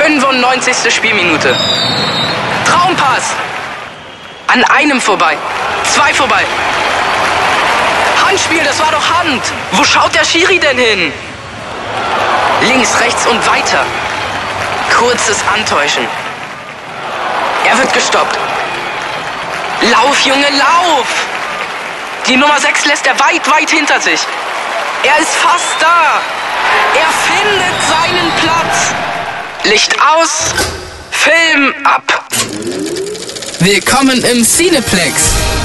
95. Spielminute. Traumpass. An einem vorbei. 2 vorbei. Handspiel, das war doch Hand. Wo schaut der Schiri denn hin? Links, rechts und weiter. Kurzes Antäuschen. Er wird gestoppt. Lauf, Junge, lauf! Die Nummer 6 lässt er weit, weit hinter sich. Er ist fast da. Er findet seinen Platz. Licht aus, Film ab. Willkommen im Cineplex.